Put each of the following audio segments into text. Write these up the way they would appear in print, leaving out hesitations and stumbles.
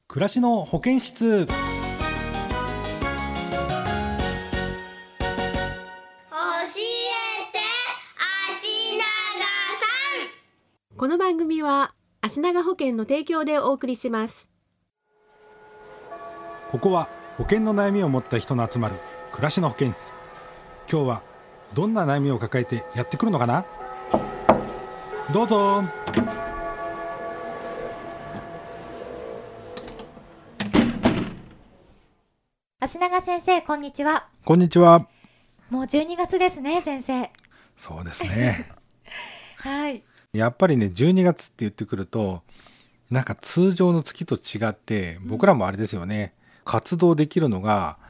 暮らしの保健室。 教えて足長さん。 この番組は足長保険の提供でお送りします。 ここは保険の悩みを持った人の集まる暮らしの保健室。今日はどんな悩みを抱えてやってくるのかな。どうぞ。 足長先生、こんにちは。 こんにちは。 もう12月ですね、先生。 そうですねはい。 やっぱりね、12月って言ってくるとなんか通常の月と違って僕らもあれですよね、活動できるのが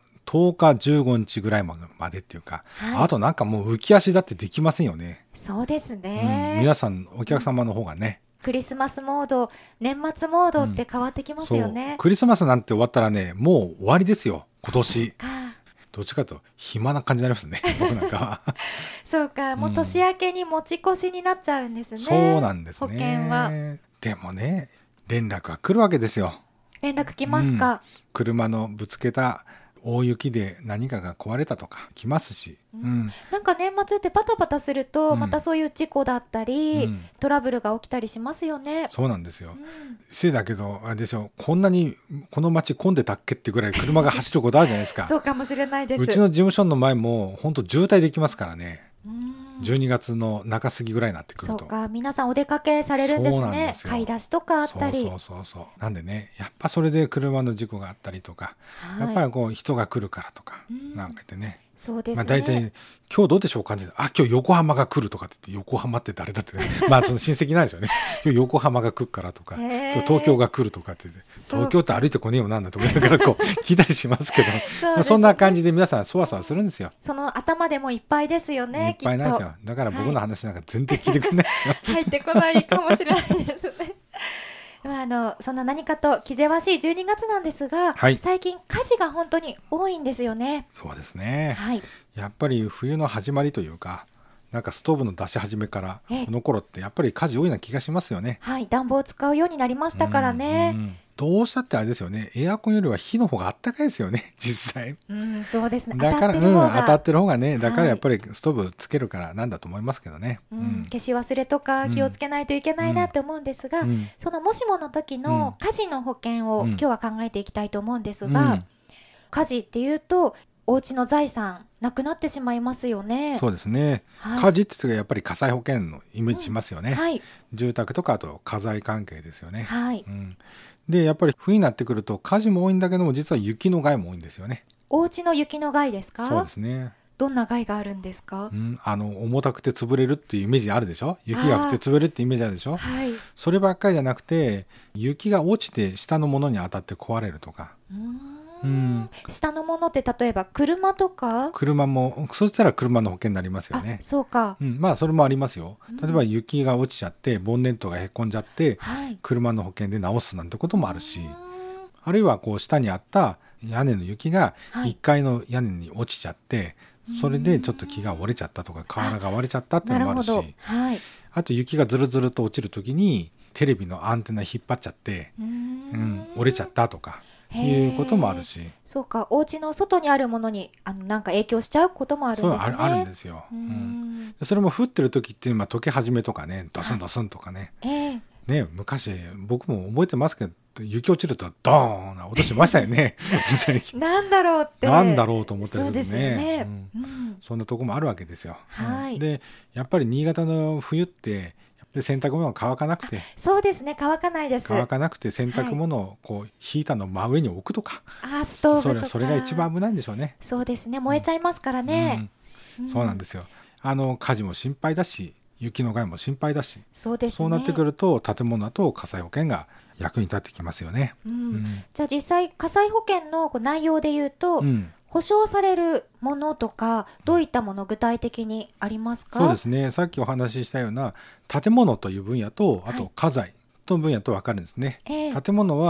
10日15日ぐらいまでっていうか、 はい、 あとなんかもう浮き足だってできませんよね。 そうですね、 皆さんお客様の方がね、 クリスマスモード、年末モードって変わってきますよね。 そう、クリスマスなんて終わったらね、もう終わりですよ今年。どっちかというと暇な感じになりますね僕なんかはそうか、もう年明けに持ち越しになっちゃうんですね。 そうなんですね。 保険はでもね、連絡が来るわけですよ。 連絡来ますか、 車のぶつけた大雪で何かが壊れたとか来ますし、 なんか年末ってバタバタすると、またそういう事故だったり、トラブルが起きたりしますよね。 そうなんですよ、せいだけどあれでしょ、こんなにこの街混んでたっけってぐらい車が走ることあるじゃないですかそうかもしれないです。 うちの事務所の前も本当渋滞できますからね。12月の中過ぎぐらいになってくると。 そうか、皆さんお出かけされるんですね。買い出しとかあったり。 そうなんでね、やっぱそれで車の事故があったりとか、やっぱりこう人が来るからとか、なんか言ってね。 そうですね。 大体今日どうでしょうかね。今日横浜が来るとかって言って、横浜って誰だって、その親戚なんですよね今日横浜が来るからとか、今日東京が来るとかって言って、東京って歩いてこねえよなんだと思いながらこう聞いたりしますけどそんな感じで皆さんそわそわするんですよ。 その頭でもいっぱいですよね。 いっぱいなんですよ。だから僕の話なんか全然聞いてくれないですよ、 入ってこないかもしれないですねそんな何かと気ぜわしい12月なんですが、最近火事が本当に多いんですよね。 そうですね、 はい、 やっぱり冬の始まりというか、なんかストーブの出し始めからこの頃ってやっぱり火事多いような気がしますよね。 はい、暖房を使うようになりましたからね。 どうしたってあれですよね、エアコンよりは火の方があったかいですよね実際。 そうですね。 だから当たってる方がね、だからやっぱりストーブつけるからなんだと思いますけどね。 消し忘れとか気をつけないといけないなって思うんですが、そのもしもの時の火事の保険を今日は考えていきたいと思うんですが、火事っていうとお家の財産なくなってしまいますよね。 そうですね、火事って言うとやっぱり火災保険のイメージしますよね。住宅とかあと家財関係ですよね。でやっぱり冬になってくると火事も多いんだけども、実は雪の害も多いんですよね。 お家の雪の害ですか？ そうですね。 どんな害があるんですか？ 重たくて潰れるっていうイメージあるでしょ。雪が降って潰れるってイメージあるでしょ。そればっかりじゃなくて、雪が落ちて下のものに当たって壊れるとか。 下のものって例えば車とか？ 車も、そしたら車の保険になりますよね。 そうか、 それもありますよ。例えば雪が落ちちゃってボンネットがへこんじゃって、車の保険で直すなんてこともあるし、あるいはこう下にあった屋根の雪が1階の屋根に落ちちゃって、それでちょっと木が折れちゃったとか瓦が割れちゃったっていうのもあるし、あと雪がずるずると落ちるときにテレビのアンテナ引っ張っちゃって、折れちゃったとかいうこともあるし。 そうか、お家の外にあるものになんか影響しちゃうこともあるんですね。 そうあるんですよ。それも降ってる時って溶け始めとかね、ドスンドスンとかね、昔僕も覚えてますけど、雪落ちるとドーン落としましたよねなんだろうってなんだろうと思ったりするね。 そうですよね。 そんなとこもあるわけですよ。でやっぱり新潟の冬って洗濯物が乾かなくて。 そうですね、乾かないです。 乾かなくて洗濯物をこうヒーターの真上に置くとか、 ストーブとかそれが一番危ないんでしょうね。 そうですね、燃えちゃいますからね。 そうなんですよ。火事も心配だし、雪の害も心配だし、 そうですね。 そうなってくると建物だと火災保険が役に立ってきますよね。 じゃあ実際火災保険の内容でいうと、保証されるものとかどういったもの具体的にありますか？ そうですね、さっきお話ししたような建物という分野と、あと家財という分野と分かるんですね。建物は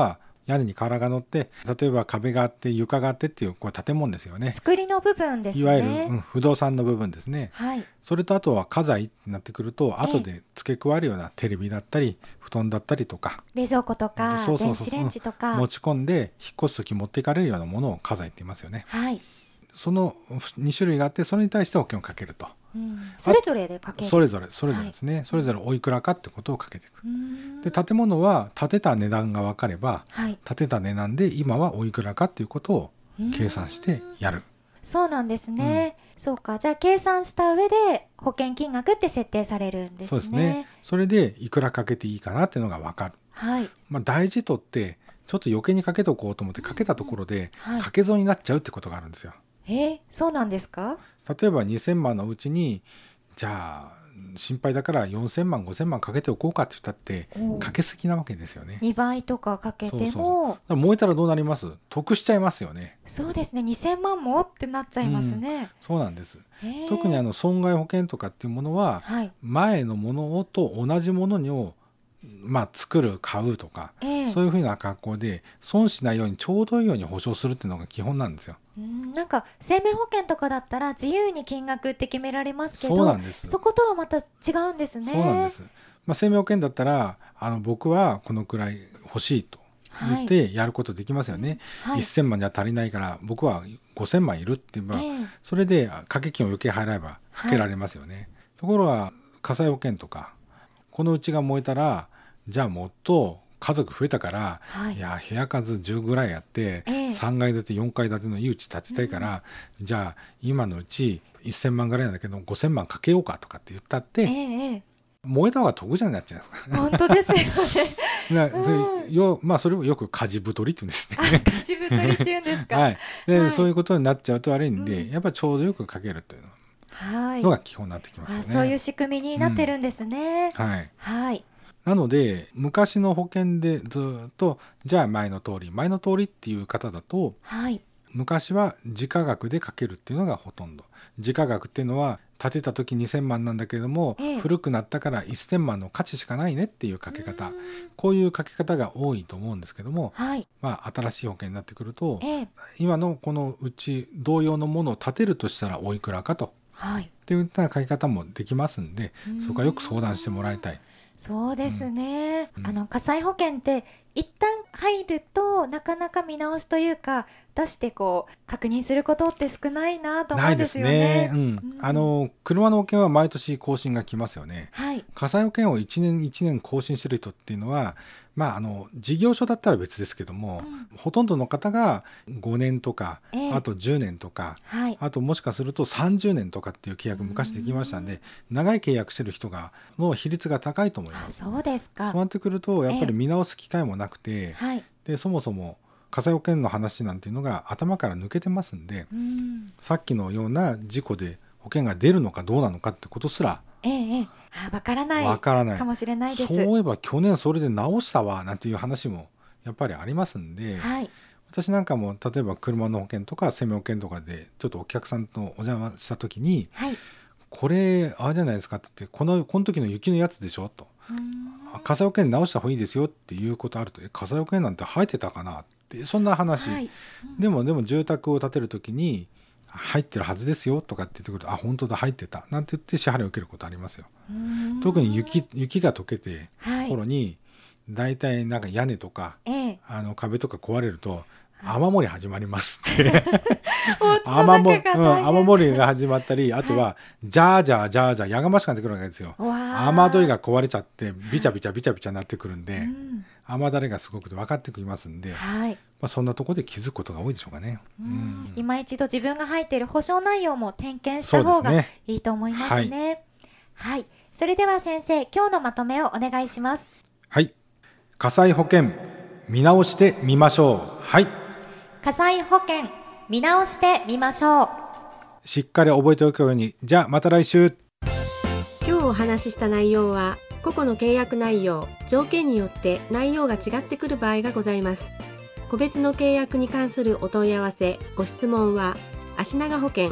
屋根に瓦が乗って、例えば壁があって床があってっていうこう建物ですよね。 作りの部分ですね。 いわゆる、不動産の部分ですね。 はい、 それとあとは家財になってくると、後で付け加えるようなテレビだったり布団だったりとか冷蔵庫とか電子レンジとか持ち込んで引っ越す時持っていかれるようなものを家財って言いますよね。 はい、 その2種類があって、それに対して保険をかけると、 それぞれでかける。 それぞれですね、それぞれおいくらかってことをかけていく。で建物は建てた値段が分かれば、建てた値段で今はおいくらかっていうことを計算してやる。 そうなんですね、そうか。じゃあ計算した上で保険金額って設定されるんですね。 そうですね。それでいくらかけていいかなっていうのが分かる。 はい、 大事とってちょっと余計にかけとこうと思ってかけたところで、かけ損になっちゃうってことがあるんですよ。 そうなんですか。 例えば2000万のうちに、じゃあ心配だから4000万5000万かけておこうかって言ったってかけすぎなわけですよね。 2倍とかかけてもそう燃えたらどうなります？得しちゃいますよね。 そうですね。2000万もってなっちゃいますね。 そうなんです。特に損害保険とかっていうものは、前のものと同じものを作る買うとか、そういうふうな格好で損しないようにちょうどいいように保証するっていうのが基本なんですよ。 なんか生命保険とかだったら自由に金額って決められますけど、 そうなんです。 そことはまた違うんですね。 そうなんです。生命保険だったら僕はこのくらい欲しいと言ってやることできますよね。1000万じゃ足りないから僕は5000万いるって言えば、それで掛け金を余計払えばかけられますよね。ところが火災保険とか、このうちが燃えたら、じゃあもっと家族増えたから、いや部屋数10ぐらいあって、3階建て4階建てのいい家建てたいから、じゃあ今のうち1000万ぐらいなんだけど5000万かけようかとかって言ったって、燃えた方が得じゃなっちゃうんですか。 本当ですよね。 それをよく火事太りって言うんですね。 火事太りって言うんですか。 そういうことになっちゃうと悪いんで、やっぱりちょうどよくかけるというのが基本になってきますよね。 そういう仕組みになってるんですね。 なので昔の保険でずっとじゃあ前の通りっていう方だと、昔は時価額でかけるっていうのがほとんど。時価額っていうのは建てた時2000万なんだけれども、古くなったから1000万の価値しかないねっていうかけ方、こういうかけ方が多いと思うんですけども、新しい保険になってくると、今のこのうち同様のものを建てるとしたらおいくらかと、っていったかけ方もできますんで、そこはよく相談してもらいたい。 そうですね、火災保険って一旦入るとなかなか見直しというか出して確認することって少ないなと思うんですよね。 ないですね。車の保険は毎年更新が来ますよね。火災保険を1年1年更新してる人っていうのは、事業所だったら別ですけども、ほとんどの方が5年とか、あと10年とか、あともしかすると30年とかっていう契約昔できましたんで、長い契約してる人の比率が高いと思います。 そうですか。 そうなってくるとやっぱり見直す機会もなくて、でそもそも火災保険の話なんていうのが頭から抜けてますんで、さっきのような事故で保険が出るのかどうなのかってことすらわからないかもしれないです。 そういえば去年それで直したわなんていう話もやっぱりありますんで、私なんかも例えば車の保険とか生命保険とかでちょっとお客さんとお邪魔した時に、これあれじゃないですかって言って、この時の雪のやつでしょと、火災保険直した方がいいですよっていうことあると、火災保険なんて入ってたかなってそんな話、でも住宅を建てる時に入ってるはずですよとかって言ってくると、本当だ入ってたなんて言って支払いを受けることありますよ。特に雪が溶けて頃にだいたいなんか屋根とか、壁とか壊れると雨漏り始まりますって雨漏りが始まったり、あとはジャージャージャージャーやがましくなってくるわけですよ。雨どいが壊れちゃってビチャビチャビチャビチャになってくるんで、雨だれがすごく分かってきますんで、そんなところで気づくことが多いでしょうかね。 今一度自分が入っている保証内容も点検した方がいいと思いますね。それでは先生、今日のまとめをお願いします。 火災保険見直してみましょう。 火災保険見直してみましょう。 しっかり覚えておくように。じゃあまた来週。 今日お話しした内容は個々の契約内容、条件によって内容が違ってくる場合がございます。個別の契約に関するお問い合わせ、ご質問は足長保険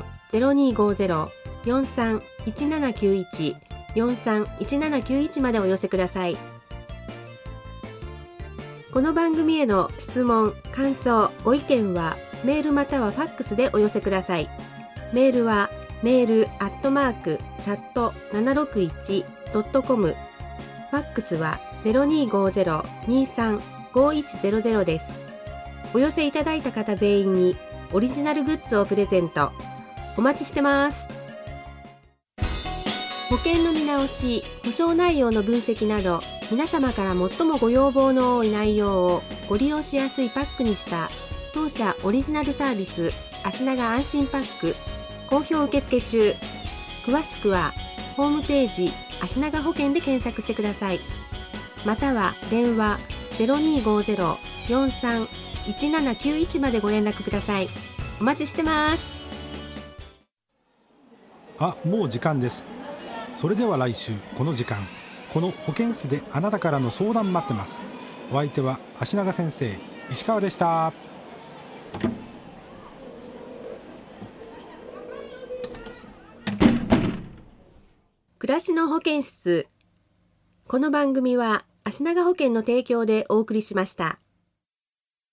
0250-431791 431791までお寄せください。 この番組への質問、感想、ご意見はメールまたはファックスでお寄せください。メールはmail@chat761.com、ファックスは 0250-235100 です。お寄せいただいた方全員にオリジナルグッズをプレゼント。お待ちしてます。保険の見直し、保証内容の分析など、皆様から最もご要望の多い内容をご利用しやすいパックにした当社オリジナルサービス、足長安心パック、好評受付中。詳しくはホームページ足長保険で検索してください。または電話 0250-431791 までご連絡ください。お待ちしてます。 もう時間です。それでは来週この時間、この保健室であなたからの相談待ってます。お相手は足長先生、石川でした。 暮らしの保健室。この番組は足長保険の提供でお送りしました。